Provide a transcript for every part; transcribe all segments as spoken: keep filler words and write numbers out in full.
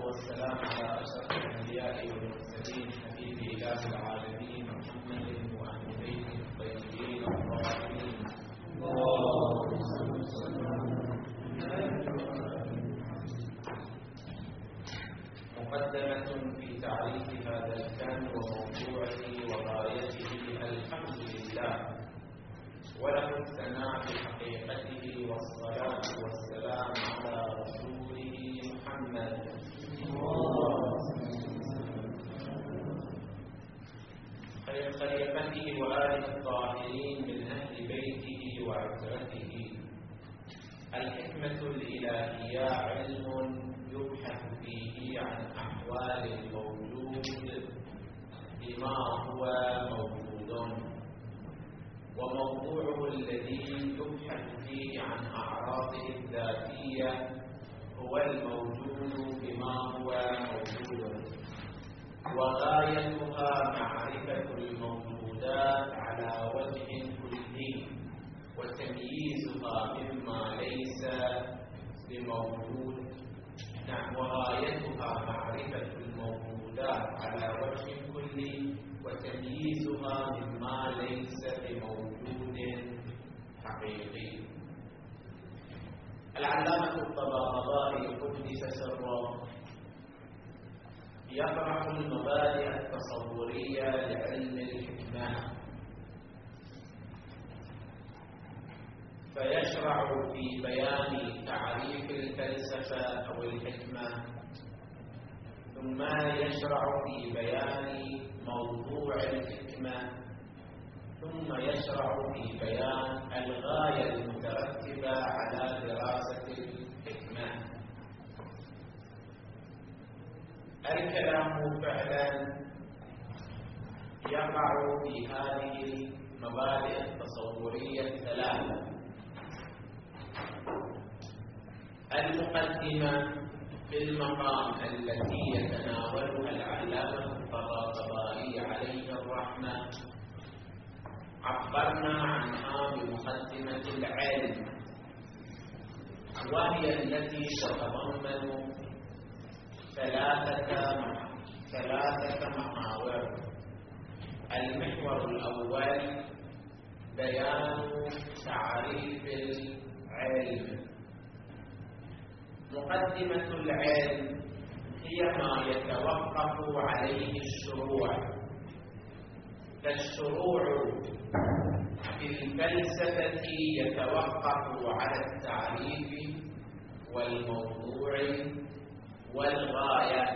والسلام على أشرف الأنبياء والمرسلين حبيب إله العالمين محمد وأهل بيته الطيبين الطاهرين. مقدمة في تعريف هذا الفن وموضوعه وغايته. الحمد لله وله الثناء بحقيقته والصلاة والسلام على رسوله محمد خير خليفته وآله الطاهرين من أهل بيته وعترته. الحكمة الإلهية علم يبحث فيه عن أحوال الموجود بما هو موجود، وموضوعه الذي يبحث فيه عن أعراضه الذاتية هو الموجود بما هو موجود، وغايتها معرفة الموجودات على وجه كلي وتمييزها مما ليس بموجود. نعم، وغايتها معرفة الموجودات على وجه كلي وتمييزها مما ليس بموجود حقيقي. العلامة الطباطبائي قدس سره يطرح المبادئ التصورية لعلم الحكمة، فيشرع في بيان تعريف الفلسفة أو الحكمة، ثم يشرع في بيان موضوع الحكمة، ثم يشرع في بيان الغاية المترتبة على دراسة الحكمة. الكلام فعلا يقع في هذه المبادئ التصورية الثلاثة. المقدمة في المقام التي يتناولها العلامة الطباطبائي عليه الرحمة عبرنا عنها بمقدمة العلم، وهي التي تتضمن ثلاثة ثلاثة محاور. المحور الأول بيان تعريف العلم. مقدمة العلم هي ما يتوقف عليه الشروع، فالشروع في الفلسفة يتوقف على التعريف والموضوع والغاية،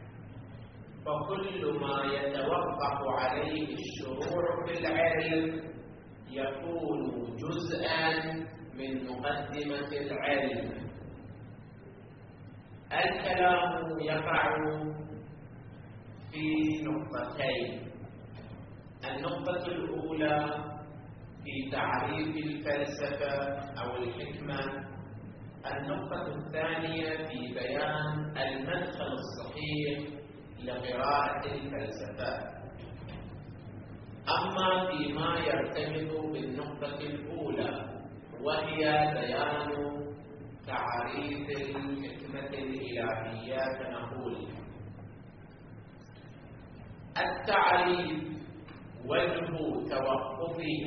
فكل ما يتوقف عليه الشروع في العلم يكون جزءا من مقدمة العلم. الكلام يقع في نقطتين. النقطة الأولى في تعريف الفلسفة أو الحكمة، النقطة الثانية في بيان المدخل الصحيح لقراءة الفلسفة. أما فيما يرتبط بالنقطة الأولى وهي بيان تعريف الحكمة الإلهية، فنقول التعريف وجه توقفه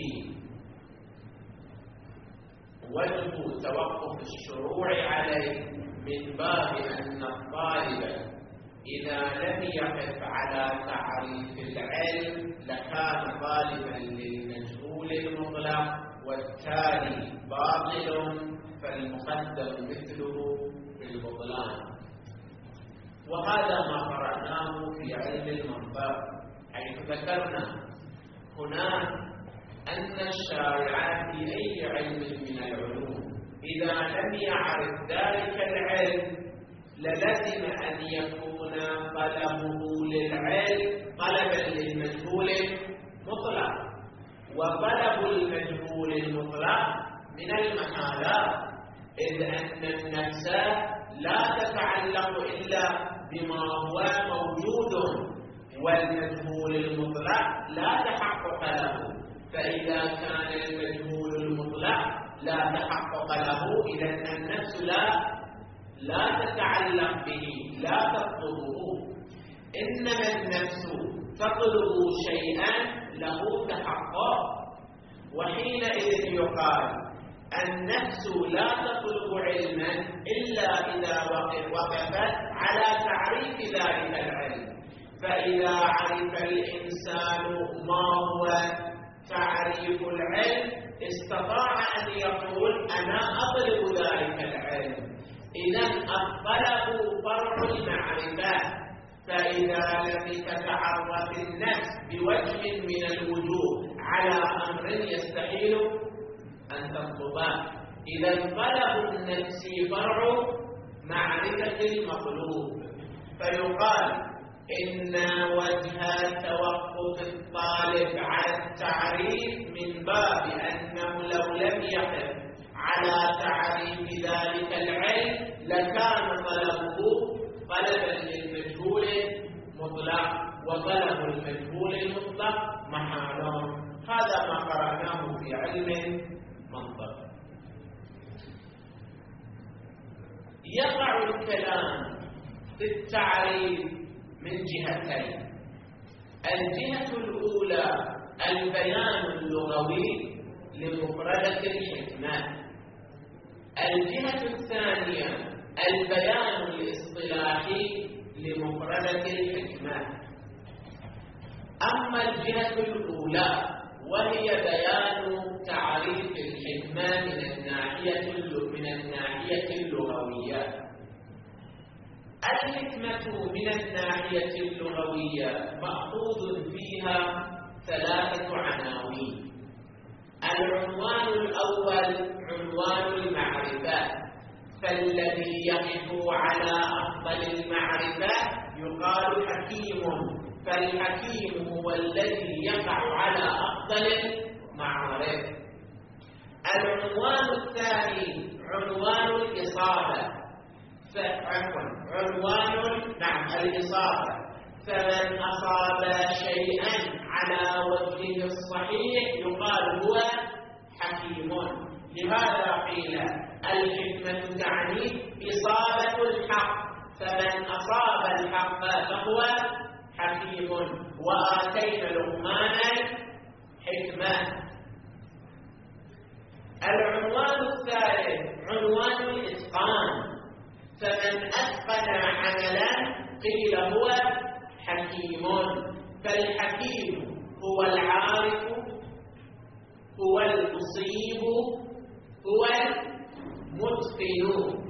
وجه توقف الشروع عليه من باب أن الطالب إذا لم يقف على تعريف العلم لكان طالبا للمجهول المطلق، والتالي باطل، فالمقدم مثله بالبطلان. وهذا ما قرأناه في علم المنطق، حيث ذكرنا هناك أن الشارع في أي علم من العلوم إذا لم يعرف ذلك العلم للزم أن يكون طلبه للعلم طلبا للمجهول المطلق، وطلب المجهول المطلق من المحالات، إذ أن النفس لا تتعلق إلا بما هو موجود، والمجهول المطلق لا تحقق له. فإذا كان المجهول المطلق لا تحقق له، إذا النفس لا لا تتعلق به، لا تطلبه. إنما النفس تطلب شيئا له تحقق، وحينئذ يقال النفس لا تطلب علما إلا إذا وقفت على تعريف ذلك العلم. فإذا عرف الإنسان ما هو تعريف العلم استطاع أن يقول أنا أطلب ذلك العلم. إذن الطلب فرع المعرفة، فإذا لم تتعرف النفس بوجه من الوجوه على أمر يستحيل أن تطلبه، إذا طلب النفس فرع معرفة المطلوب. فيقال إن وجه توقف الطالب على التعريف من باب أنه لو لم يقف على تعريف ذلك العلم لكان طلبه طلبا للمجهول مطلق، وطلب المجهول المطلق محال. هذا ما قرأناه في علم منطق. يقع الكلام في التعريف من جهتين. الجهة الأولى البيان اللغوي لمفردة الحكمة، الجهة الثانية البيان الاصطلاحي لمفردة الحكمة. أما الجهة الأولى وهي بيان تعريف الحكمة من الناحية من الناحية اللغوية. الحكمة من الناحية اللغوية مأخوذ فيها ثلاثة عناوين. العنوان الأول عنوان المعرفة، فالذي يقف على أفضل المعرفة يقال حكيم، فالحكيم هو الذي يقع على أفضل المعارف. العنوان الثاني عنوان الإصابة، عفوا عنوان نعم الإصابة، فمن أصاب شيئا على وجهه الصحيح يقال هو حكيم. لهذا قيل الحكمة تعني إصابة الحق، فمن أصاب الحق فهو حكيم. وآتينا لقمان حكمة. العنوان الثالث عنوان الإتقان، فمن أتقن عملا قيل هو حكيم. فالحكيم هو العارف، هو المصيب، هو المتقن.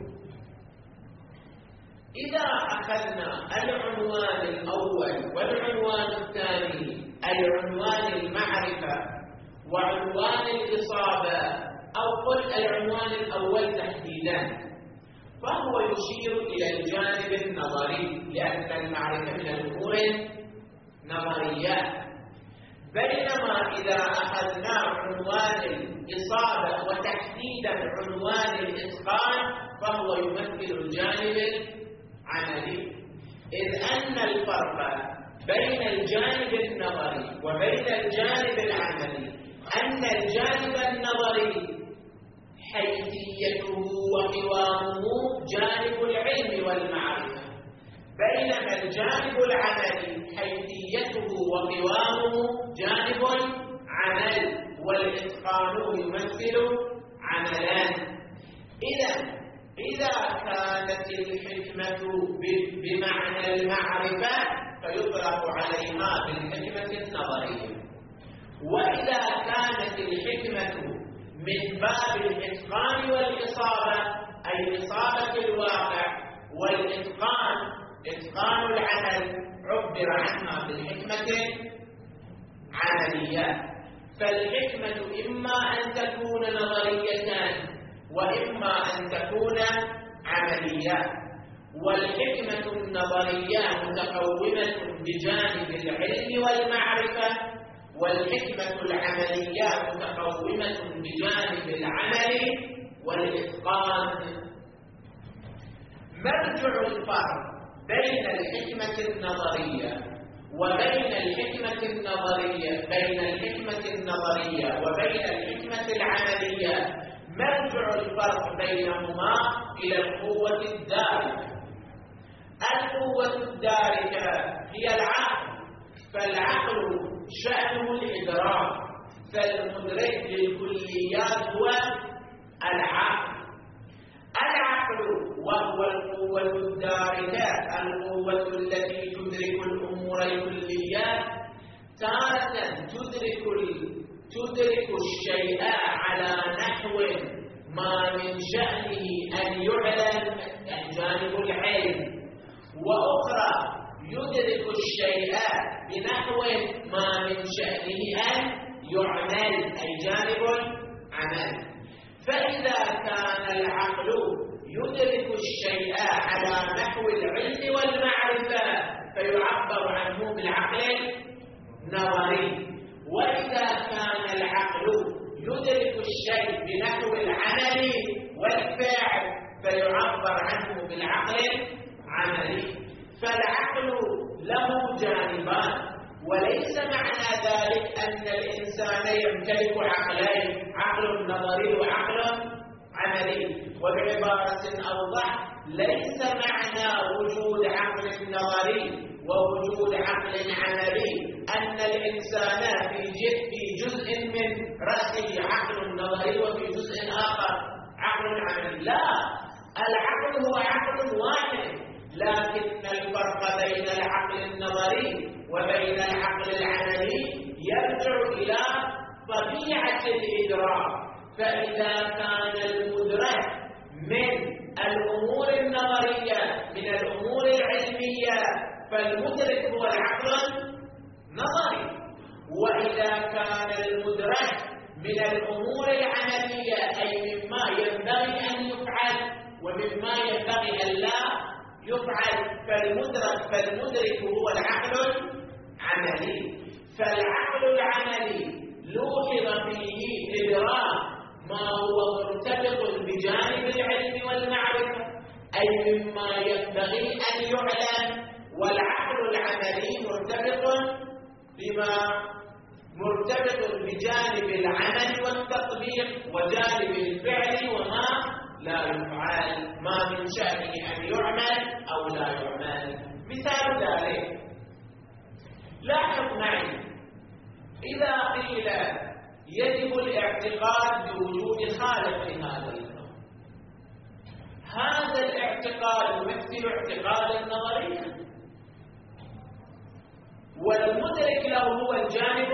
إذا أخذنا العنوان الأول والعنوان الثاني، العنوان المعرفة وعنوان الإصابة، أو قل العنوان الأول تحديدا، فهو يشير إلى الجانب النظري، لأن المعرفة من الأمور نظريات. بينما إذا أخذنا عنوان الإصابة وتحديدا عنوان الإتقان فهو يمثل الجانب العملي، إذ أن الفرق بين الجانب النظري وبين الجانب العملي أن الجانب النظري حيثيته وقوامه جانب العلم والمعرفة، بينما الجانب العملي حيثيته وقوامه جانب العمل، والإتقان يمثل عملان. إذا إذا كانت الحكمة بمعنى المعرفة فيطلق عليها بالحكمة النظرية، وإذا كانت الحكمة من باب الإتقان والإصابة أي إصابة الواقع والإتقان إتقان العمل عبر عنها بالحكمة عملية. فالحكمة إما أن تكون نظرية وإما أن تكون عملية، والحكمة النظرية متقومة بجانب العلم والمعرفة، والحكمة العملية متقومة بجانب العمل والإتقان. مرجع الفرق بين الحكمة النظرية وبين الحكمة النظرية بين الحكمة النظرية وبين الحكمة العملية مرجع الفرق بينهما إلى القوة الداركة. القوة الداركة هي العقل، فالعقل شأنه الإدراك، فالمدرك للكليات هو العقل. العقل وهو القوة الداركة، القوة التي تدرك الأمور الكليات، تارة تدرك تدرك الشيء على نحو ما من شأنه أن يعلم جانب العلم، وأخرى يدرك الشيء بنحو ما من شأنه أن يعمل أي جانب العمل. فإذا كان العقل يدرك الشيء على نحو العلم والمعرفة فيعبر عنه بالعقل النظري، وإذا كان العقل يدرك الشيء بنحو العمل والفعل فيعبر عنه بالعقل العملي. فالعقل له جانبان، وليس معنى ذلك أن الإنسان يمتلك عقلين، عقل نظري وعقل عملي. وبعبارة أوضح، ليس معنى وجود عقل نظري ووجود عقل عملي أن الإنسان في جزء من رأسه عقل نظري وفي جزء آخر عقل عملي. لا، العقل هو عقل واحد، لكن الفرق بين العقل النظري وبين العقل العملي يرجع إلى طبيعة الإدراك. فإذا كان المدرك من الأمور النظرية من الأمور العلمية فالمدرك هو العقل النظري، وإذا كان المدرك من الأمور العملية أي مما ينبغي أن يفعل ومما ينبغي أن لا يفعل فالمدرك فالمدرك هو العقل العملي. فالعقل العملي لوحظ فيه إدراك ما هو مرتبط بجانب العلم والمعرفة أي مما ينبغي أن يعلم، والعقل العملي مرتبط بما مرتبط بجانب العمل والتطبيق وجانب الفعل وما لا يفعل، ما من شأنه أن يعمل أو لا يعمل. مثال ذلك، لاحظ معي، إذا قيل يجب الاعتقاد بوجود خالق لهذا الكون، هذا الاعتقاد يمثل اعتقادا نظريا، والمدرك له هو الجانب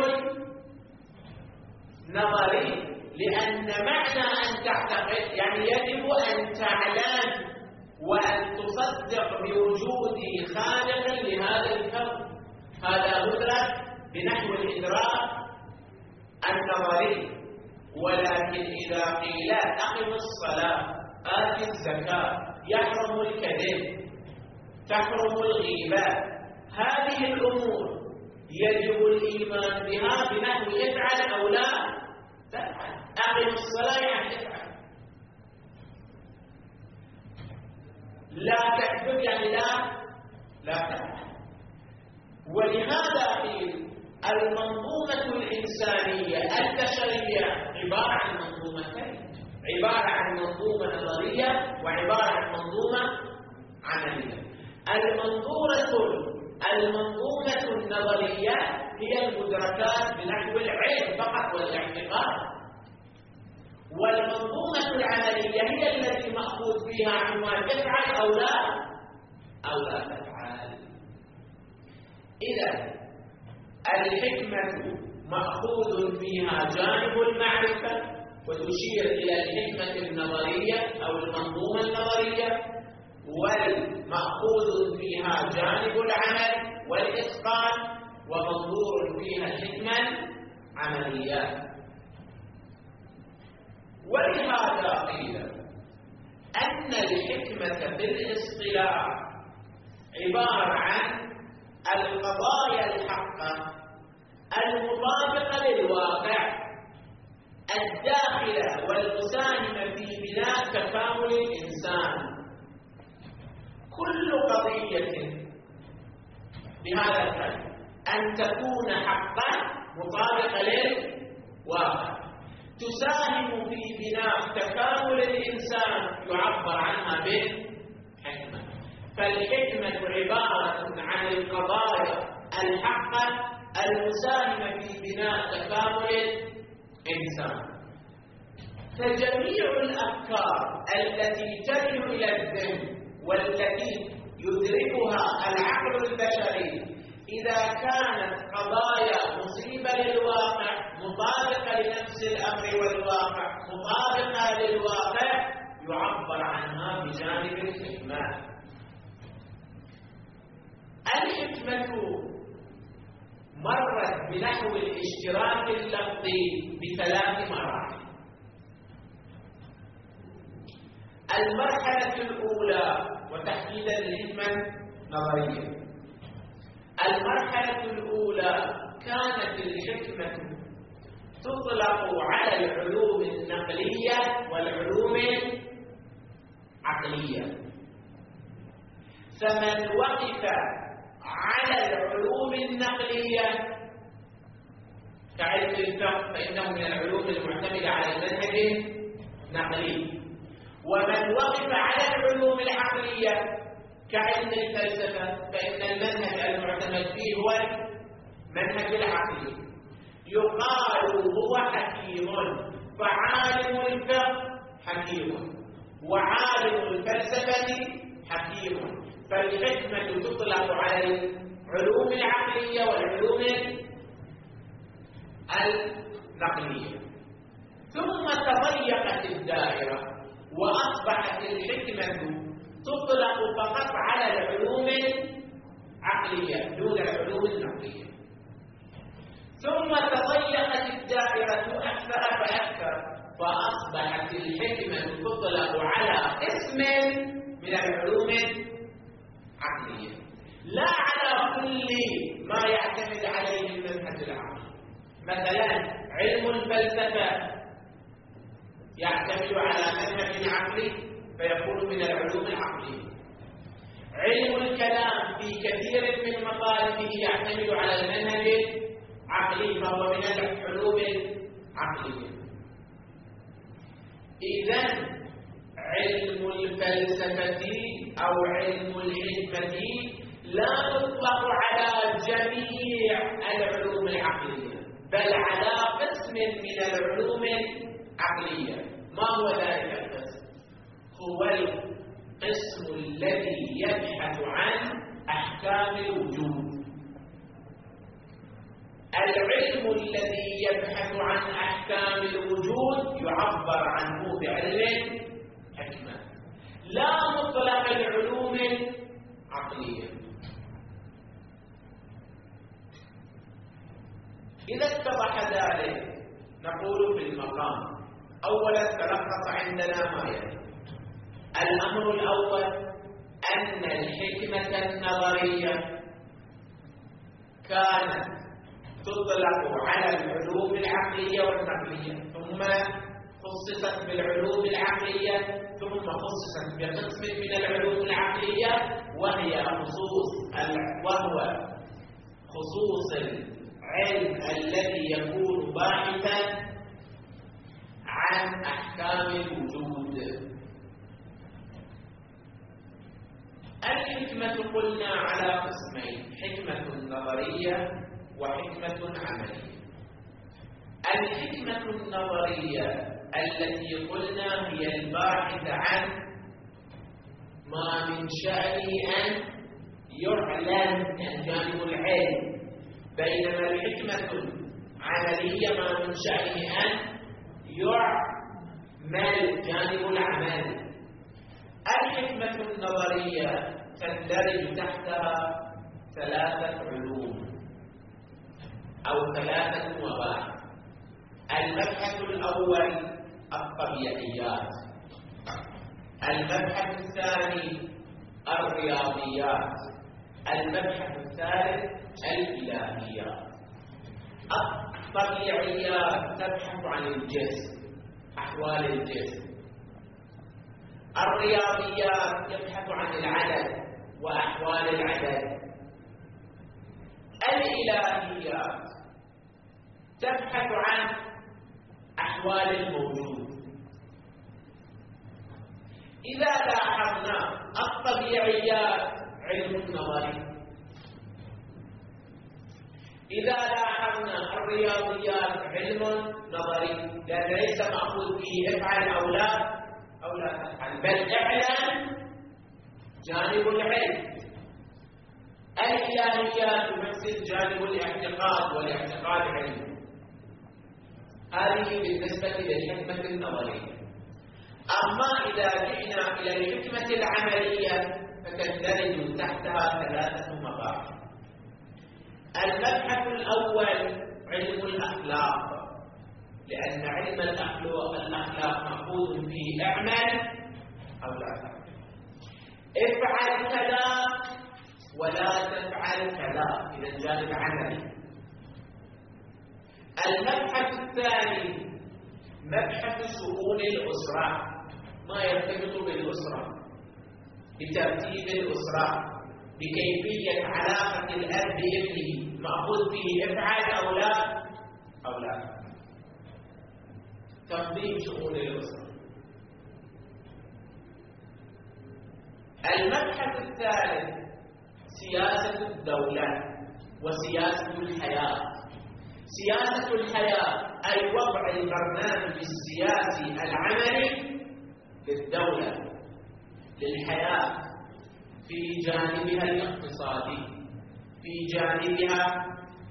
النظري، لأن معنى أن تعتقد يعني يجب أن تعلم وأن تصدق بوجود خالق لهذا الكون. هذا مدرك بنحو الإدراك النظري. ولكن إذا قيل أقم الصلاة آت الزكاة يحرم الكذب تحرم الغيبة، هذه الأمور يجب الإيمان بها بنحو يفعل أو لا تفعل. أقم الصلاة يعني افعل، لا تكذب يعني لا لا تفعل. ولهذا قيل المنظومة الإنسانية البشرية عبارة عن منظومتين، عبارة عن منظومة نظرية وعبارة عن منظومة عملية. المنظورة المنظومة النظرية هي المدركات بنحو العلم فقط والاعتقاد، والمنظومة العملية هي التي مأخوذ فيها عنوان تفعل أو لا أو لا تفعل. إذا الحكمة مأخوذ فيها جانب المعرفة وتشير إلى الحكمة النظرية أو المنظومة النظرية، والمأخوذ فيها جانب العمل والإتقان، ومنظور فيها الحكمة عملية. ولهذا قيل أن الحكمة بالاصطلاح عبارة عن القضايا الحقة المطابقة للواقع الداخلة والمساهمة في بناء تكامل الإنسان. كل قضية بهذا الكلام أن تكون حقا مطابقة للواقع تساهم في بناء تكامل الإنسان يعبر عنها بالحكمة. فالحكمة عبارة عن القضايا الحقة المساهمة في بناء تكامل الإنسان. فجميع الأفكار التي ترد إلى الذهن والتي يدركها العقل البشري إذا كانت قضايا مصيبة للواقع، مطابقة لنفس الأمر والواقع، مطابقة للواقع، يعبر عنها بجانب الحكمة. الحكمة مرت بنحو الاشتراك اللفظي بثلاث مراحل. المرحلة الأولى، وتحديدا الحكمة نظرية، المرحلة الأولى كانت الحكمة تطلق على العلوم النقلية والعلوم العقلية. فمن وقف على العلوم النقلية كعلم الفقه فإنه من العلوم المعتمدة على المنهج النقلي، ومن وقف على العلوم العقلية كعلم الفلسفة فإن المنهج المعتمد فيه هو المنهج العقلي. يقال هو حكيم، فعالم الفقه حكيم وعالم الفلسفة حكيم. فالحكمة تطلق على العلوم العقلية والعلوم النقلية. ثم تضيقت الدائرة وأصبحت الحكمة تطلق فقط على العلوم العقلية دون العلوم النقلية. ثم تضيقت الدائرة أكثر فأكثر، فأصبحت الحكمة تطلق على قسم من العلوم العقلية، لا على كل ما يعتمد عليه المنهج العقلي. مثلا علم الفلسفة يعتمد على منهج عقلي فيكون من العلوم العقلية. علم الكلام في كثير من مطالبه يعتمد على المنهج العقلي فهو من العلوم العقلية. إذن علم الفلسفة أو علم الحكمة لا يطلق على جميع العلوم العقلية، بل على قسم من العلوم العقلية. ما هو ذلك القسم؟ هو القسم الذي يبحث عن أحكام الوجود. العلم الذي يبحث عن أحكام الوجود يعبر عنه بعلم الحكمة، لا مطلق العلوم العقلية. إذا اتضح ذلك نقول في المقام أولا تلخص عندنا ما يلي. الأمر الأول أن الحكمة النظرية كانت تطلق على العلوم العقلية والنقلية، ثم خصصت بالعلوم العقلية، ثم خصصت بقسم من العلوم العقلية وهي خصوص وهو خصوص العلم الذي يكون باحثا عن أحكام الوجود. الحكمة قلنا على قسمين، حكمة نظرية وحكمة عملية. الحكمة النظرية التي قلنا هي الباحث عن ما من شأنه أن يعلن الجانب العلمي، بينما الحكمة العملية ما من شأنه أن يعمل جانب العمل. الحكمة النظرية تندرج تحتها ثلاثة علوم أو ثلاثة مباحث. المبحث الأول الطبيعيات، المبحث الثاني الرياضيات، المبحث الثالث الإلهيات. الطبيعيات تبحث عن الجسم، أحوال الجسم. الرياضيات يبحث عن العدد وأحوال العدد. الإلهيات تبحث عن أحوال الموجود. إذا لاحظنا الطبيعيات علم نظري، إذا لاحظنا الرياضيات علم نظري، لأن ليس مأخوذ فيه افعل أو لا أو لا تفعل، بل اعلم جانب العلم. الإلهيات تمثل جانب الاعتقاد، والاعتقاد علم. هذه بالنسبة للحكمة النظرية. أما إذا جئنا إلى الحكمة العملية فتندرج تحتها ثلاثة مباحث. المبحث الأول علم الأخلاق، لأن علم الأخلاق مأخوذ فيه اعمل أو لا تفعل، افعل كذا ولا تفعل كذا، إذا جانب عملي. المبحث الثاني مبحث شؤون الأسرة، ما يرتبط بالأسرة، بترتيب الأسرة، بكيفية علاقة الأب بابنه، مأخوذ فيه افعل أو لا أو لا. تنظيم شؤون الأسرة. المبحث الثالث سياسة الدولة وسياسة الحياة. سياسة الحياة أي وضع البرنامج السياسي العملي للدولة، للحياة، في جانبها الاقتصادي، في جانبها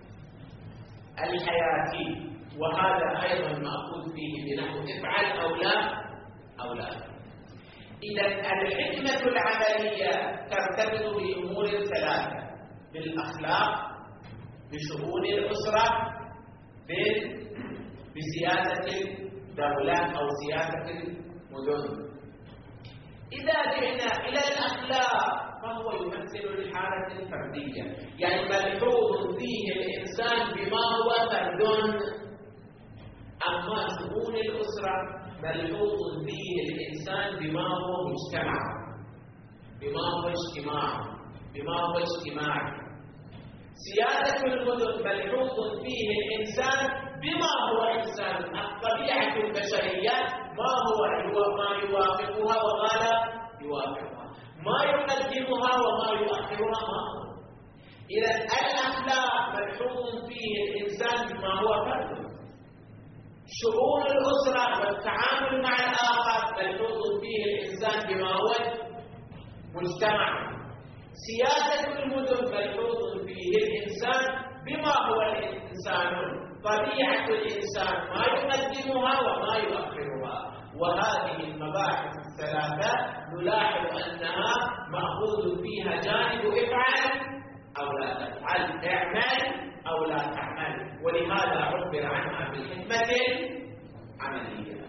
الحياتي، وهذا أيضا مأخوذ فيه بنحو افعل أو لا أو لا. إذا الحكمة العملية ترتبط بأمور ثلاثة: بالأخلاق، بشؤون الأسرة، بسياسة الدولة أو سياسة المدن. إذا جئنا إلى الأخلاق فهو يمثل الحالة الفردية، يعني ملحوظ فيه الإنسان بما هو فرد. أما شؤون الأسرة ملحوظ فيه الإنسان بما هو مجتمع، بما هو اجتماع، بما هو اجتماعي. سياسة المدن ملحوظ فيه الإنسان بما هو إنسان، الطبيعة البشرية ما هو ما يوافقها وما لا يوافقها، ما يقدمها وما يؤخرها ما هو. إذا الأخلاق ملحوظ فيه الإنسان بما هو فرد. شؤون الأسرة والتعامل مع الآخر ملحوظ فيه الإنسان بما هو مجتمع. سياسة المدن ملحوظ فيه الإنسان بما هو الإنسان، طبيعة الإنسان ما يقدمها وما يؤخرها. وهذه المباحث الثلاثة نلاحظ أنها مأخوذ فيها جانب افعل أو لا تفعل، اعمل أو لا تعمل، ولهذا عبر عنها بالحكمة العملية.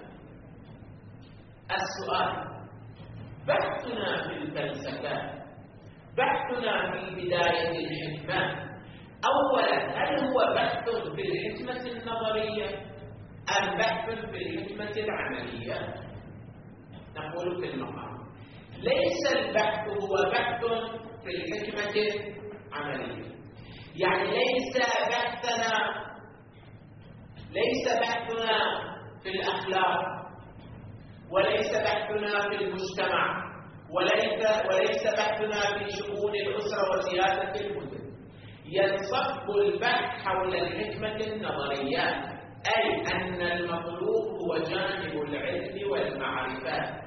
السؤال: بحثنا في الفلسفة، بحثنا في بداية الحكمة، أولا هل هو بحث في الحكمة النظرية أم بحث في الحكمة العملية؟ نقول في المقام ليس البحث هو بحث في الحكمة العملية، يعني ليس بحثنا ليس بحثنا في الأخلاق، وليس بحثنا في المجتمع، وليس وليس بحثنا في شؤون الأسرة وسياسة المدن. ينصب البحث حول الحكمة النظرية، أي أن المطلوب هو جانب العلم والمعرفة،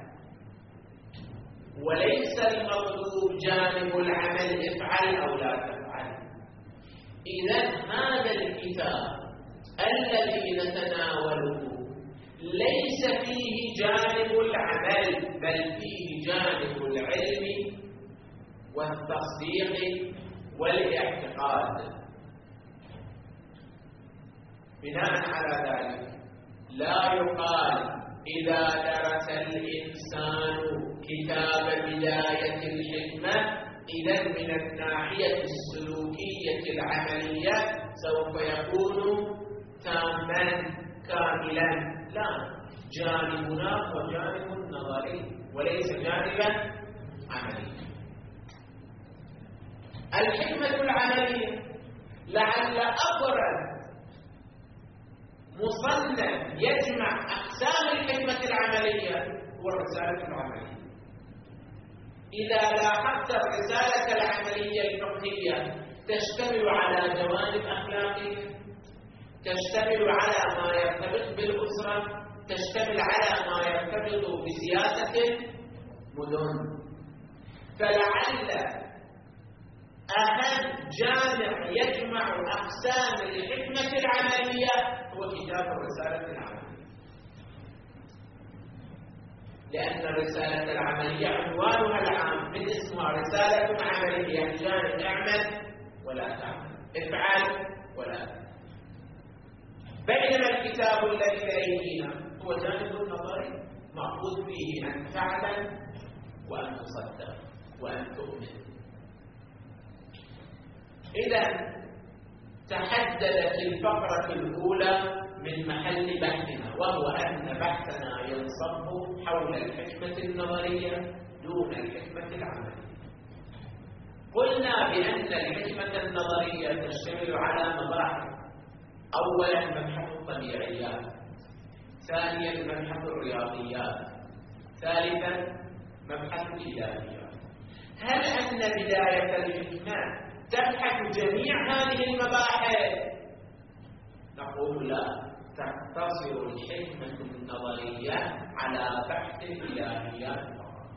وليس المطلوب جانب العمل، افعل أو لا تفعل. إذا هذا الكتاب الذي نتناوله ليس فيه جانب العمل، بل فيه جانب العلم والتصديق والاعتقاد. بناء على ذلك لا يقال إذا درس الإنسان كتاب بداية الحكمة إذا من الناحية السلوكية العملية سوف يكون تاما كاملا. لا، جانبنا هو جانب نظري وليس جانبا عمليا. الحكمة العملية لعل أبرز مصنف يجمع أقسام الحكمة العملية هو الرسالة العملية. إذا لاحظت الرسالة العملية الفقهية تشتمل على جوانب أخلاقية، تشتمل على ما يرتبط بالأسرة، تشتمل على ما يرتبط بسياسة مدن. فلعل أهم جامع يجمع أقسام الحكمة العملية هو كتاب الرسالة العملية، لأن الرسالة العملية عنوانها العام من اسمها رسالة عملية، جانب اعمل ولا تعمل، افعل ولا تعمل. بينما الكتاب الذي بأيدينا هو جانب النظري مأخوذ فيه أن تعلم وأن تصدق وأن تؤمن. إذا تحددت الفقرة الأولى من محل بحثنا، وهو أن بحثنا ينصب حول الحكمة النظرية دون الحكمة العملية. قلنا بأن الحكمة النظرية تشتمل على مباحث: أولا مبحث الطبيعيات، ثانيا مبحث الرياضيات، ثالثا مبحث الإلهيات. هل أن بداية الحكمة تبحث جميع هذه المباحث؟ نقول لا، تقتصر الحكمة النظرية على بحث الإلهيات فقط.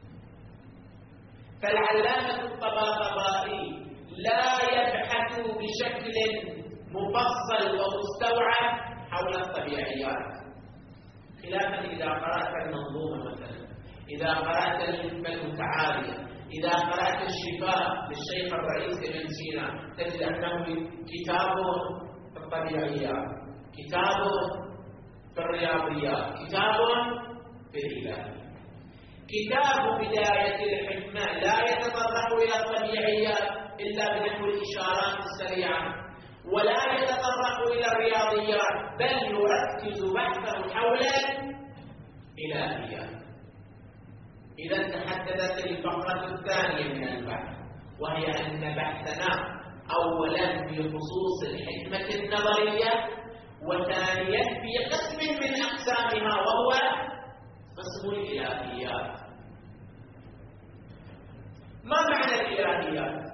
فالعلامة الطباطبائي لا يبحث بشكل مفصل ومستوعب حول الطبيعيات، خلافا إذا قرأت المنظومة مثلا، إذا قرأت الحكمة المتعالية، إذا قرأت الشفاء للشيخ الرئيس ابن سينا، تجد أنه كتاب في الطبيعيات، كتاب في الرياضيات، كتاب في الإلهيات. كتاب بداية الحكمة لا يتطرق إلى الطبيعيات إلا بنحو الإشارات السريعة، ولا يتطرق إلى الرياضيات، بل يركز بحثه حول الإلهيات. إذا تحددت الفقرة الثانية من البحث، وهي أن بحثنا أولا في خصوص الحكمة النظرية، وثانيا في قسم من أقسامها وهو قسم الإلهيات. ما معنى الإلهيات؟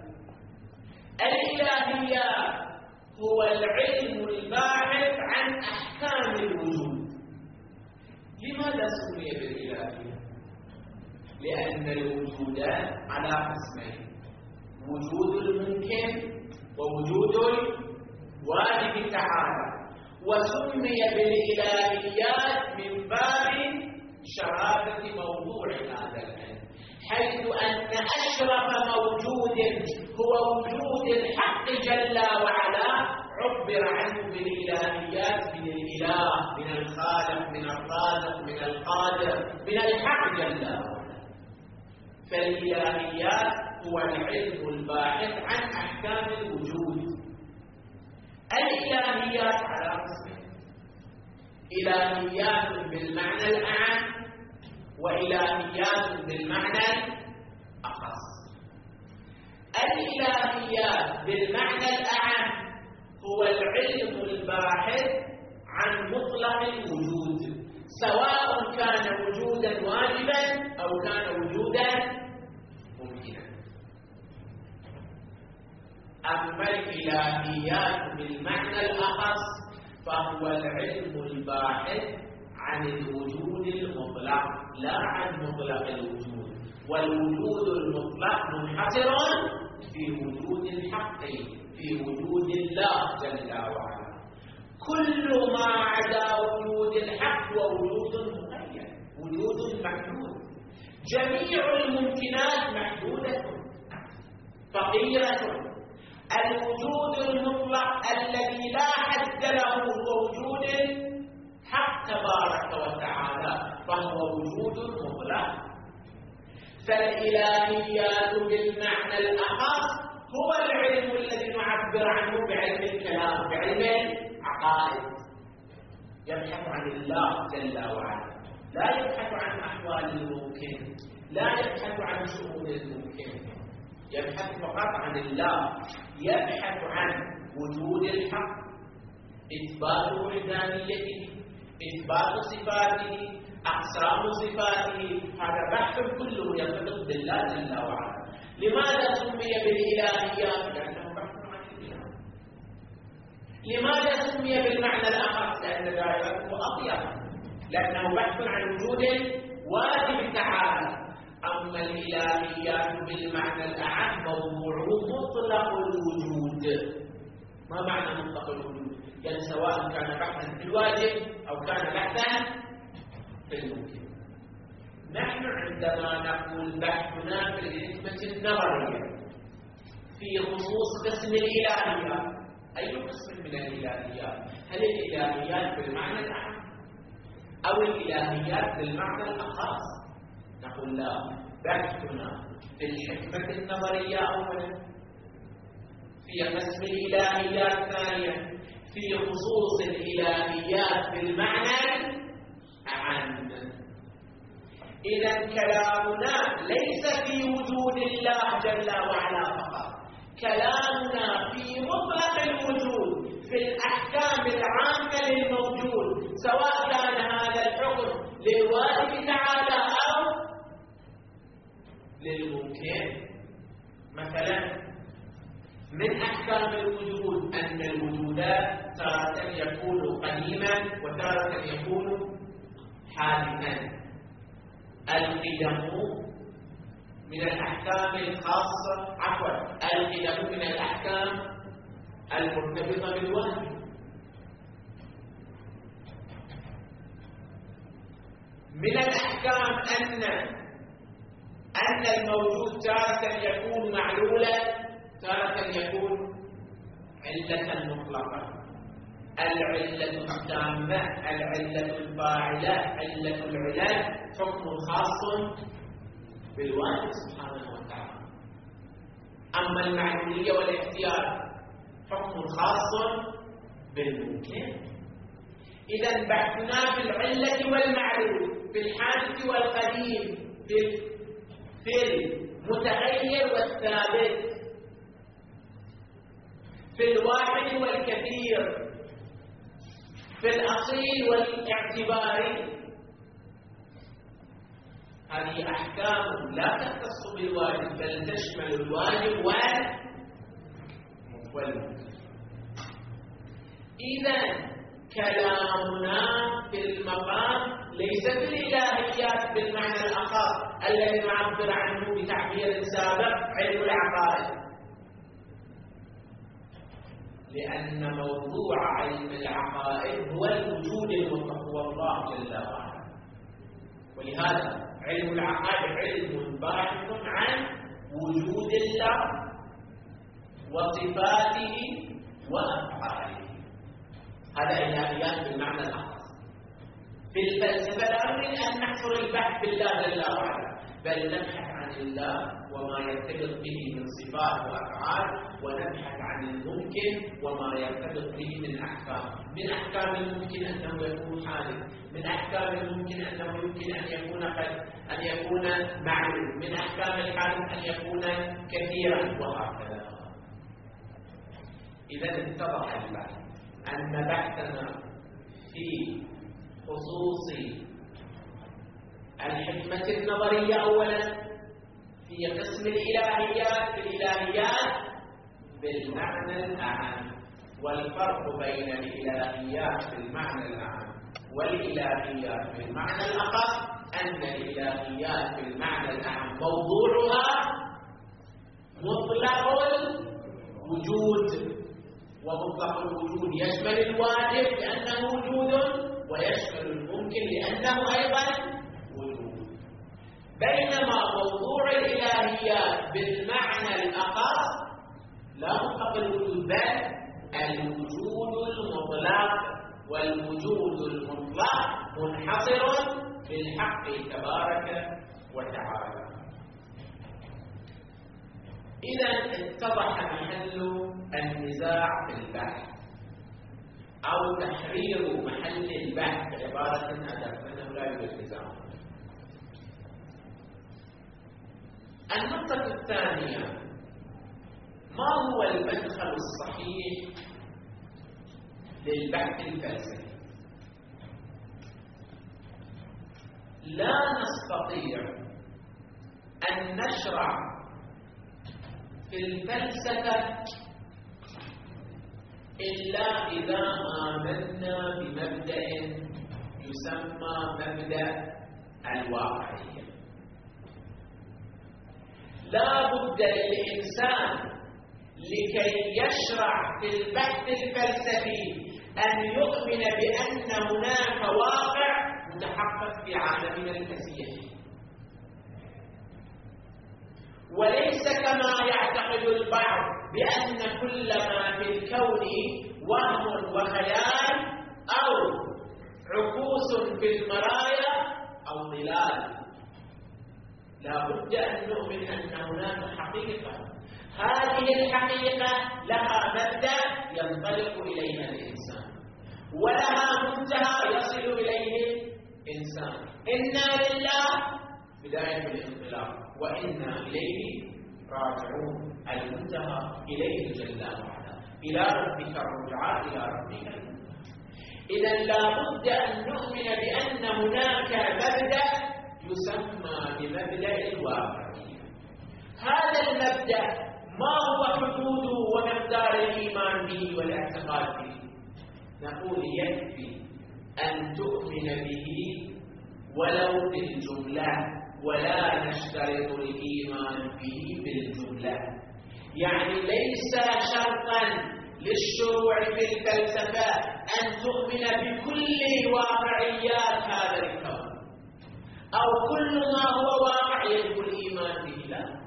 الإلهيات هو العلم الباحث عن أحكام الوجود. لماذا سمي بالإلهيات؟ لأن الوجود على قسمين: وجود الممكن ووجود الواجب تعالى. وسمي بالإلهيات من باب شرافة موضوع هذا العلم، حيث أن أشرف موجود هو وجود الحق جل وعلا عبر عنه بالإلهيات، من الإله، من الخالق، من الرازق، من القادر، من الحق جل وعلا. فالإلهيات هو العلم الباحث عن أحكام الوجود. الإلهيات على قسمين: إلهيات بالمعنى الأعم، وإلهيات بالمعنى الأخص. الإلهيات بالمعنى الأعم هو العلم الباحث عن مطلق الوجود، سواء كان وجودا واجبا أو كان وجودا ممكنا. أما الإلهيات بالمعنى الأخص فهو العلم الباحث عن الوجود المطلق لا عن مطلق الوجود، والوجود المطلق منحصر في وجود الحق، في وجود الله جل وعلا. كل ما عدا وجود الحق ووجود مقيد، وجود محدود. جميع الممكنات محدودة فقيرة. الوجود المطلق الذي لا حد له هو وجود الحق تبارك وتعالى، فهو وجود مطلق. فالإلهيات بالمعنى الأخص هو العلم الذي نعبر عنه بعلم الكلام، بعلم العقائد. يبحث عن الله جل وعلا، لا يبحث عن أحوال الممكن، لا يبحث عن شؤون الممكن، يبحث فقط عن الله. يبحث عن وجود الحق، إثبات وحدانيته، إثبات صفاته، أقسام صفاته، هذا بحث كله يرتبط بالله جل وعلا. لماذا سمي بالإلهيات؟ لأنه بحث عن الإله. لماذا سمي بالمعنى الأخص؟ لأن دائرته أضيق، لأنه بحث عن وجود واجب تعالى. أما الإلهيات بالمعنى الأعم موضوعه مطلق الوجود. ما معنى مطلق الوجود؟ يعني سواء كان بحثا في الواجب أو كان بحثا في الممكن. نحن عندما نقول بحثنا في الحكمة النظرية في خصوص قسم الإلهيات، أي قسم من الإلهيات؟ هل الإلهيات بالمعنى الأعم أو الإلهيات بالمعنى الأخص؟ نقول لا، بحثنا في الحكمة النظرية أولا، في قسم الإلهيات ثانيا، في خصوص الإلهيات بالمعنى الأعم. إذا كلامنا ليس في وجود الله جل وعلا فقط، كلامنا في مطلق الوجود، في الأحكام العامة للموجود، سواء كان هذا الحكم للواجب تعالى أو للممكن. مثلا من أحكام الوجود أن الوجود تارة يكون قديما وتارة يكون حادثا. القدم من الأحكام الخاصة، عفوا القدم من الأحكام المرتبطة بالواجب. من الأحكام أن أن الموجود تارة يكون معلولا، تارة يكون علة مطلقة. العلة التامة، العلة الفاعلة، علة العلل حكم خاص بالواجب سبحانه وتعالى. أما المعلولية والاختيار حكم خاص بالممكن. إذا بحثنا في العلة والمعلول، في الحادث والقديم، في في المتغير والثابت، في الواحد والكثير، في الأصيل والاعتباري. هذه أحكام لا تختص بالواجب بل تشمل الواجب والممكن. إذا كلامنا في المقام ليس في الإلهيات بالمعنى الآخر الذي نعبر عنه بتعبير سابق علم العقائد، لأن موضوع علم العقائد هو الوجود المطلق، هو الله جل وعلا. ولهذا علم العقائد علم باحث عن وجود الله وصفاته وأفعاله. هذا إلهيات بالمعنى الأخص. في الفلسفة لا نريد أن نحصر البحث بالله جل وعلا، بل نبحث عن الله وما يرتبط به من صفات وأفعال، ونبحث عن الممكن وما يرتبط به من أحكام. من أحكام الممكن أنه يكون حادث، من أحكام الممكن أنه يمكن أن يكون قد أن يكون معلوم، من أحكام الحادث أن يكون كثيرا، وهكذا. إذا اتضح البحث أن بحثنا في خصوص الحكمة النظرية أولا في قسم الإلهيات، في الإلهيات بالمعنى الأعم، والفرق بين الإلهيات بالمعنى الأعم والإلهيات بالمعنى الأخص أن الإلهيات بالمعنى الأعم موضوعها مطلق الوجود، ومطلق الوجود يشمل الواجب لأنه وجود، ويشمل الممكن لأنه أيضا وجود. بينما موضوع الإلهيات بالمعنى الأخص لا مطلق الوجود بل الوجود المطلق، والوجود المطلق منحصر بالحق تبارك وتعالى. إذا اتضح محل النزاع في البحث أو تحرير محل البحث عبارة أدب أنه لا يوجد نزاع. النقطة الثانية: ما هو المدخل الصحيح للبحث الفلسفي؟ لا نستطيع أن نشرع في الفلسفة إلا إذا آمنا بمبدأ يسمى مبدأ الواقعية. لا بد للإنسان لكي يشرع في البحث الفلسفي أن يؤمن بأن هناك واقع متحقق في عالمنا الفسيح، وليس كما يعتقد البعض بأن كل ما في الكون وهم وخيال أو عكوس في المرايا أو ظلال. لا بد أن نؤمن أن هناك حقيقة، هذه الحقيقة لها مبدأ ينطلق إليها الإنسان ولها منتهى يصل إليه الإنسان. إنا لله بداية الانطلاق وإنا إليه راجعون، المنتهى إليه جل وعلا، إلى ربك الرجعى، إلى ربك المنتهى. إذا لا بد أن نؤمن بأن هناك مبدأ يسمى بمبدأ الواقعية. هذا المبدأ ما هو حدوده ومقدار الإيمان به والاعتقاد به؟ نقول يكفي أن تؤمن به ولو بالجملة، ولا نشترط الإيمان به بالجملة. يعني ليس شرطا للشروع في الفلسفة أن تؤمن بكل واقعيات هذا الكون أو كل ما هو واقع يجب الإيمان به، لا.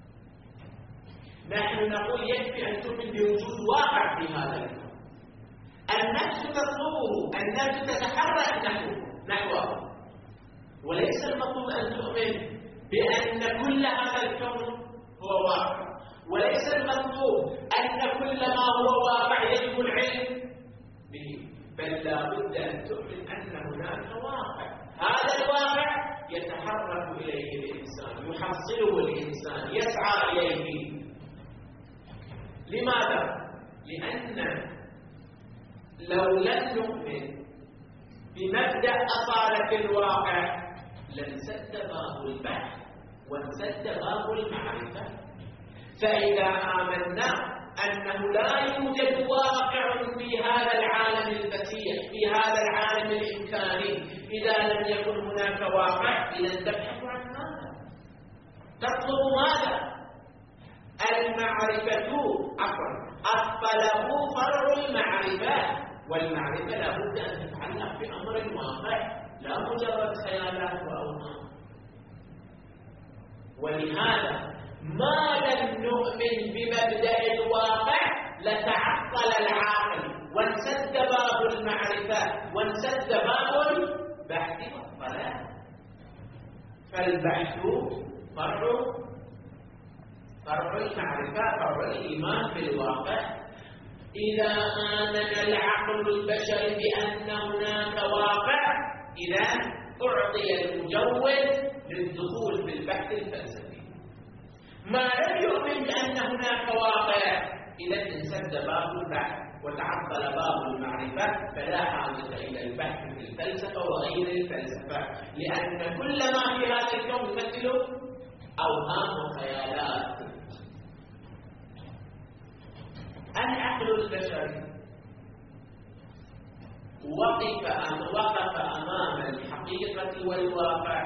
نحن نقول يكفي أن تؤمن بوجود واقع في هذا الكون. النفس تطلبه، النفس تتحرك نحوه، وليس المطلوب أن تؤمن بأن كل هذا الكون هو واقع، وليس المطلوب أن كل ما هو واقع يجب العلم به، بل لا بد أن تؤمن أن هناك واقع، هذا الواقع يتحرك إليه الإنسان، يحصله الإنسان، يسعى إليه. لماذا؟ لأن لو لم نؤمن بمبدأ أصالة الواقع لانسد باب البحث وانسد باب المعرفة. فإذا آمنا أنه لا يوجد واقع في هذا العالم الفسيح، في هذا العالم الإمكاني، إذا لم يكن هناك واقع إذا تبحث عن ماذا؟ تطلب ماذا؟ المعرفة عفوا الطلب فرع المعرفة، والمعرفة لا بد أن تتعلق بأمر الواقع، لا مجرد خيالات وأوهام. ولهذا ما لم نؤمن بمبدأ الواقع لتعطل العقل وانسد باب المعرفة وانسد باب البحث والطلب. فالبحث فرع فرع المعرفة، فرع الإيمان بالواقع. إذا آمن العقل البشري بأن هناك واقع إذا أعطي المجوز للدخول في البحث الفلسفي. ما لم يؤمن بأن هناك واقع إذا انسد باب البحث وتعطل باب المعرفة، فلا حاجة إلى البحث في الفلسفة وغير الفلسفة، لأن كل ما في هذا الكون مثل أوهام وخيالات. العقل البشري وقف أم وقف أمام الحقيقة والواقع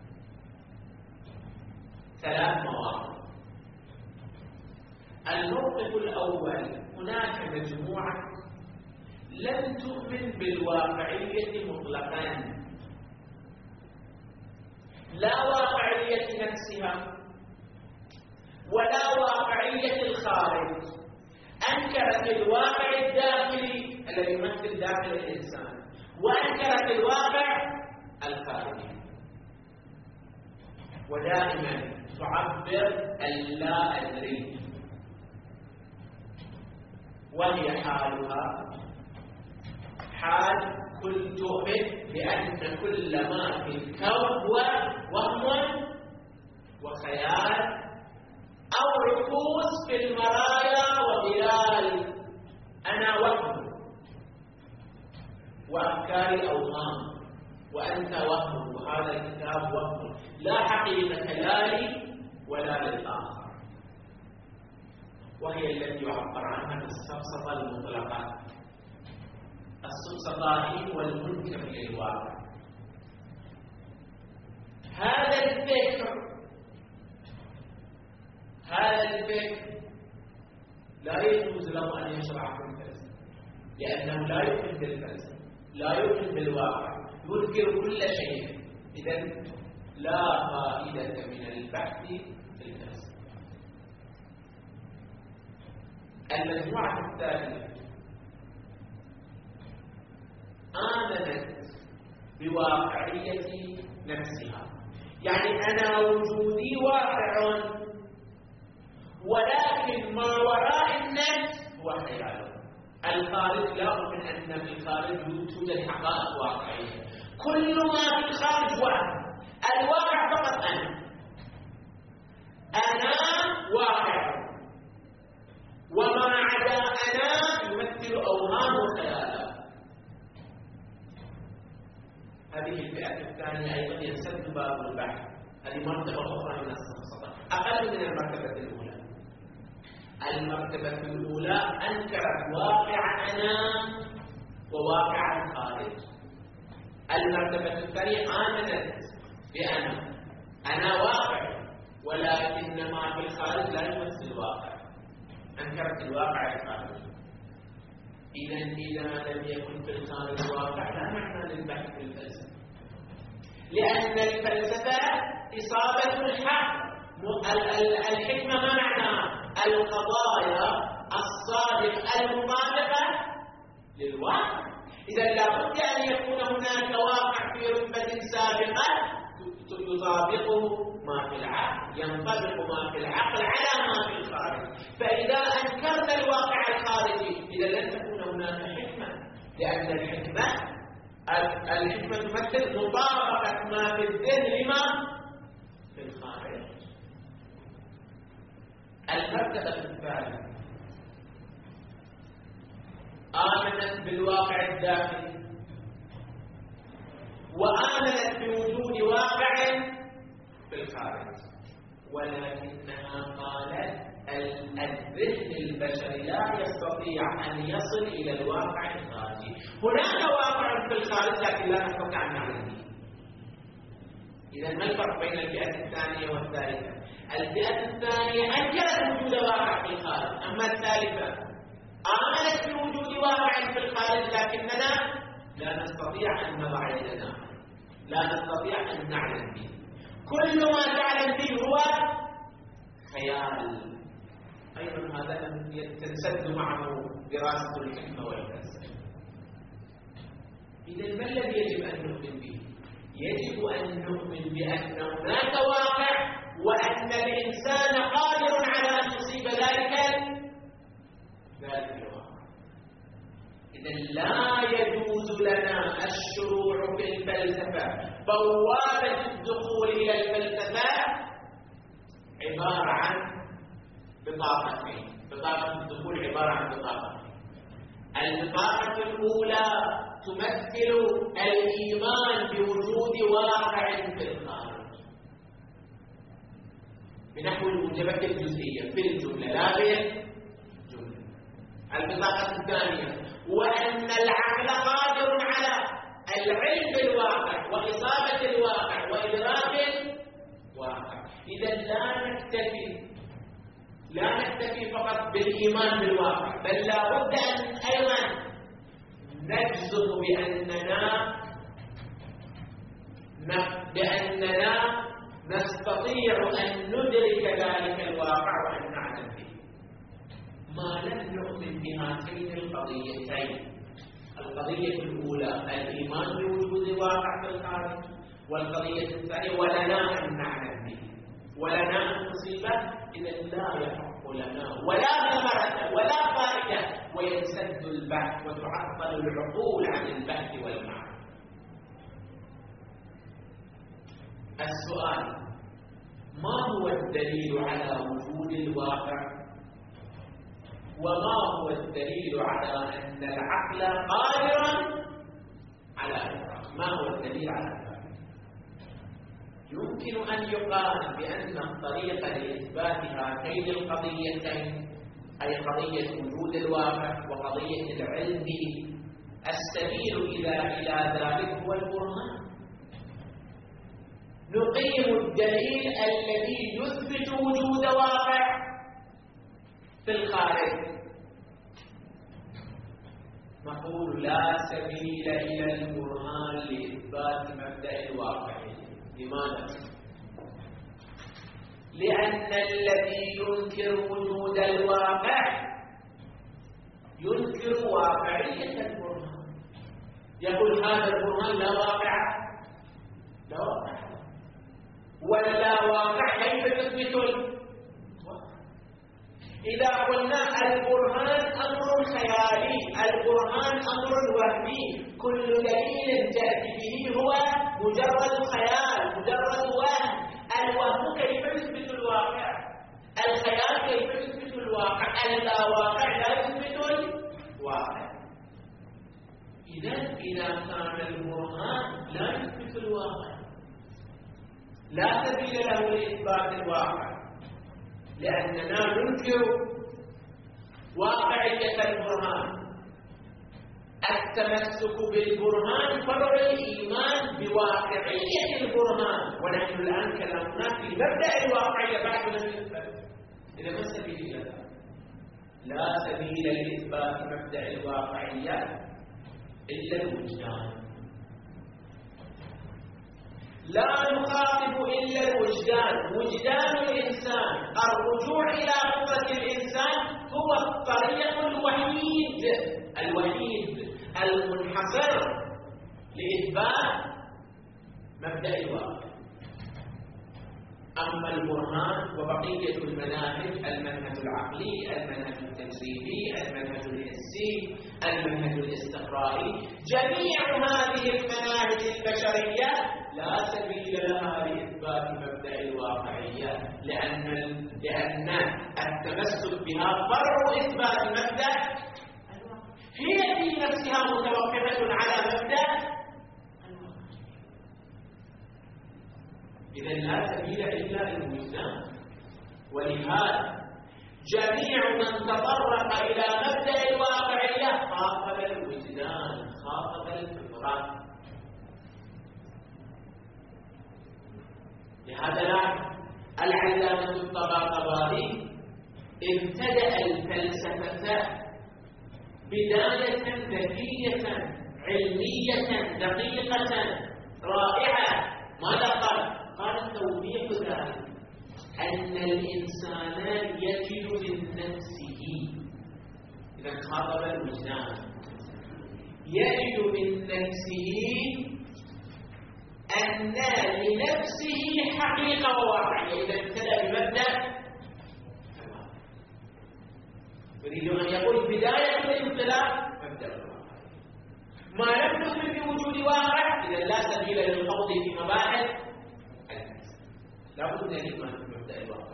ثلاث مواقف. الموقف الأول، هناك مجموعة لم تؤمن بالواقعية مطلقا، لا واقعية نفسها ولا واقعية الخارج، أنكرت الواقع الداخلي الذي يمثل داخل الإنسان وأنكرت الواقع الخارجي، ودائما تعبر اللا أدري، وهي حالها حال كل تؤمن بأن كل ما في الكون هو وهم وخيال أو ركوز في المرايا وظلال، أنا وهم وأفكاري أوهام. وأنت وهم، وهذا الكتاب وهم، لا حقيقة لا لي ولا للآخر، وهي التي يعبر عنها بالسفسطة المطلقة. السفسطة هي والمنكر للواقع. هذا الفكر هذا الفكر لا يجوز له أن يشرع في الفلسفة، لأنه لا يؤمن بالفلسفة، لا يؤمن بالواقع، ينكر كل شيء. إذن لا فائدة من البحث في الفلسفة. المجموعة الثالثة آمنت بواقعية نفسها، يعني أنا وجودي واقع، ولكن ما وراء النفس هو خيال. الخارج لا أؤمن أن في الخارج توجد حقائق واقعية، كل ما في الخارج وهم، الواقع فقط أنا أنا واقع، وما عدا أنا يمثل أوهام وخيالات. هذه الفئة الثانية أيضا ينسد باب البحث، هذه مرتبة أخرى من السفسطة، أقل من المرتبة الأولى. المرتبة الأولى أنكرت واقع أنا وواقع الخارج. المرتبة الثانية آمنت بأنا أنا واقع، ولكن ما في الخارج لا يمثل الواقع، أنكرت الواقع الخارجي. إذا إذا لم يكن في الخارج واقع لا معنى للبحث في الفلسفة، لأن الفلسفة إصابة الحق. الحكمة ما معناها؟ القضايا الصادقة المطابقة للواقع. إذا لابد أن يكون هناك واقع في رتبة سابقة يطابقه ما في العقل، ينطبق ما في العقل على ما في الخارج. فإذا أنكرت الواقع الخارجي إذا لن تكون هناك حكمة، لأن الحكمة الحكمة تمثل مطابقة ما في الذهن لما في الخارج. المرتبة الثالثة آمنت بالواقع الداخلي، وآمنت بوجود واقع في الخارج، ولكنها قالت الذهن البشري لا يستطيع أن يصل إلى الواقع الخارجي. هناك واقع في الخارج لكن لا نستطيع أن نعلم به. إذا ما الفرق بين الفئة الثانية والثالثة؟ الفئة الثانية أنكرت وجود واقع في الخارج، أما الثالثة آمنت بوجود واقع في الخارج لكننا لا نستطيع أن نضع يدنا، لا نستطيع أن نعلم به. كل ما تعلم به هو خيال. أيضا هذا تنسد معه دراسة الحكمة والفلسفة. إذا ما الذي يجب أن نؤمن به؟ يجب أن نؤمن بأن هناك واقع، وأن الإنسان قادر على أن يصيب ذلك ذلك الواقع. إذا لا يجوز لنا الشروع في الفلسفة. بوابة الدخول إلى الفلسفة عبارة عن بطاقتين. بطاقة الدخول عبارة عن بطاقتين. البطاقة الأولى تمثل الإيمان بوجود واقع في الخارج بنحو الموجبات الجزئية في الجملة لا بالجملة. البطاقة الثانية وأن العقل قادر على العلم بالواقع وإصابة الواقع وإدراك الواقع. إذا لا نكتفي لا نكتفي فقط بالإيمان بالواقع، بل لا بد أن أيضا نجزم بأننا بأننا نستطيع أن ندرك ذلك الواقع وأن نعلم به. ما لم نؤمن بهاتين القضيتين، القضية الأولى الإيمان بوجود واقع في الخارج، والقضية الثانية ولنا أن نعلم به ولنا أن نصيبه، إذا لا يحق لنا ولا ثمرة ولا فائدة، وينسد البحث وتعطل العقول عن البحث والمعنى. السؤال: ما هو الدليل على وجود الواقع؟ وما هو الدليل على أن العقل قادر على إدراكه؟ ما هو الدليل على ذلك؟ يمكن أن يقال بأن الطريقة لإثبات هاتين القضيتين، أي قضية وجود الواقع وقضية العلم به، السبيل إلى إلى ذلك هو البرهان. نقيم الدليل الذي يثبت وجود واقع في الخارج، نقول لا سبيل إلى البرهان لإثبات مبدأ الواقعية. لماذا؟ لأن الذي ينكر وجود الواقع ينكر واقعية البرهان، يقول هذا البرهان لا واقع، لا واقع، ولا واقع كيف تثبت الواقع؟ إذا قلنا البرهان أمر خيالي، البرهان أمر وهمي، كل دليل تأتي به هو مجرد خيال، مجرد وهم. الوهم كيف يثبت الواقع؟ الخيال كيف يثبت الواقع؟ اللاواقع لا يثبت الواقع. إذا إذا كان البرهان لا يثبت الواقع لا سبيل له لإثبات الواقع، لأننا ننكر واقعية البرهان. التمسك بالبرهان فرع الإيمان بواقعية البرهان، ونحن الآن كلامنا في مبدأ الواقعية بعد لم يثبت. إذا ما السبيل إلى ذلك؟ لا سبيل لإثبات مبدأ الواقعية إلا الوجدان. لا نخاطب إلا الوجدان، وجدان الإنسان، الرجوع إلى فطرة الإنسان هو الطريق الوحيد الوحيد المنحصر لإثبات مبدأ الواقع. أما البرهان وبقية المناهج، المنهج العقلي، المنهج التجريبي، المنهج الحسي، المنهج الاستقرائي، جميع هذه المناهج البشرية لا سبيل لها لإثبات مبدأ الواقعية، لأن لأن التمسك بها فرع إثبات مبدأ الواقع. هي في نفسها متوقفة على مبدأ. إذا لا سبيل إلا الوجدان. ولهذا جميع من تطرق إلى مبدأ الواقعية خاطب الوجدان، خاطب الفطرة. لهذا العلامة الطباطبائي ابتدأ الفلسفة بداية ذكية علمية دقيقة رائعة. ماذا قال؟ قال توضيح ذلك أن الإنسان يجد من نفسه، إذا خاطب الوجدان، يجد من نفسه أن لنفسه حقيقة وواقعية. إذا ابتدأ بمبدأ يريد أن يقول بداية الانطلاق مبدأ الواقع. ما لم تؤمن بوجود واقع إذا لا سبيل للخوض في مباحث النفس، لا بد من الإيمان بمبدأ الواقع.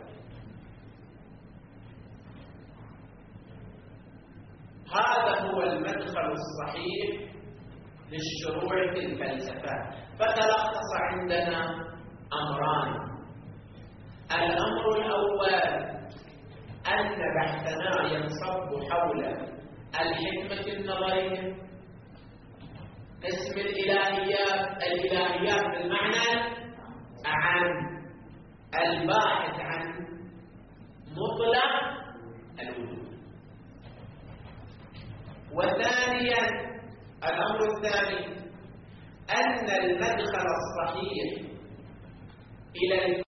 هذا هو المدخل الصحيح للشروع في الفلسفة. فتلخص عندنا أمران. الأمر الأول أن بحثنا ينصب حول الحكمة النظرية، اسم الإلهيات، الإلهيات بالمعنى عن الباحث عن مطلق الوجود. وثانيا الأمر الثاني أن المدخل الصحيح إلى